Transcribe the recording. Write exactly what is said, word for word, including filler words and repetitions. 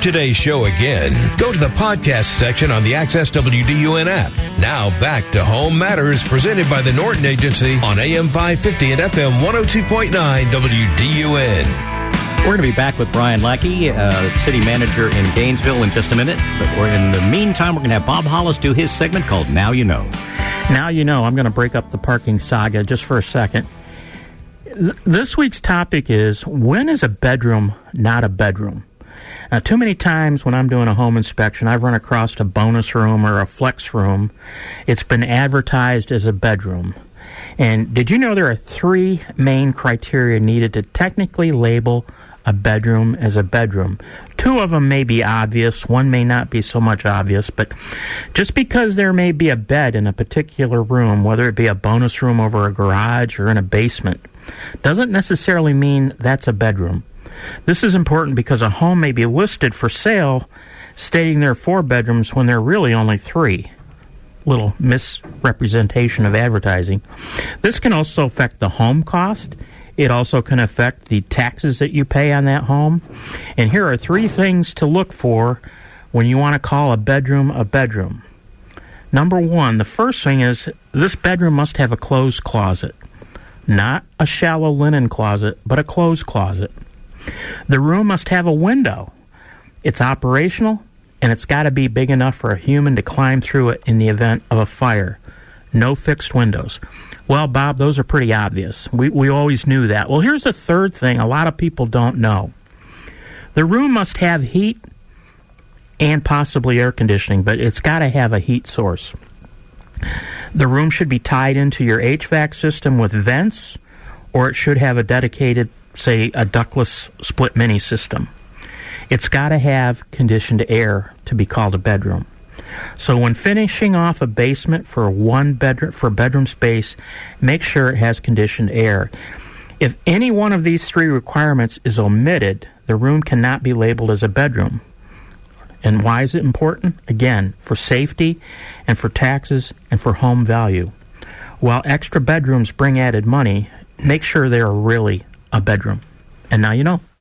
heard today's show again, go to the podcast section on the Access W D U N app. Now back to Home Matters, presented by the Norton Agency on A M five fifty and F M one oh two point nine W D U N. We're going to be back with Brian Lackey, uh, city manager in Gainesville, in just a minute. But we're, in the meantime, we're going to have Bob Hollis do his segment called Now You Know. Now you know. I'm going to break up the parking saga just for a second. Th- this week's topic is, when is a bedroom not a bedroom? Now, too many times when I'm doing a home inspection, I've run across a bonus room or a flex room. It's been advertised as a bedroom. And did you know there are three main criteria needed to technically label a bedroom as a bedroom? Two of them may be obvious, one may not be so much obvious, but just because there may be a bed in a particular room, whether it be a bonus room over a garage or in a basement, doesn't necessarily mean that's a bedroom. This is important because a home may be listed for sale stating there are four bedrooms when there are really only three. Little misrepresentation of advertising. This can also affect the home cost. It also can affect the taxes that you pay on that home. And here are three things to look for when you want to call a bedroom a bedroom. Number one, the first thing is this bedroom must have a clothes closet. Not a shallow linen closet, but a clothes closet. The room must have a window. It's operational, and it's got to be big enough for a human to climb through it in the event of a fire. No fixed windows. Well, Bob, those are pretty obvious. We we always knew that. Well, here's a third thing a lot of people don't know. The room must have heat and possibly air conditioning, but it's got to have a heat source. The room should be tied into your H V A C system with vents, or it should have a dedicated, say, a ductless split mini system. It's got to have conditioned air to be called a bedroom. So when finishing off a basement for one bedroom for bedroom space, make sure it has conditioned air. If any one of these three requirements is omitted, the room cannot be labeled as a bedroom. And why is it important? Again, for safety and for taxes and for home value. While extra bedrooms bring added money, make sure they are really a bedroom. And now you know.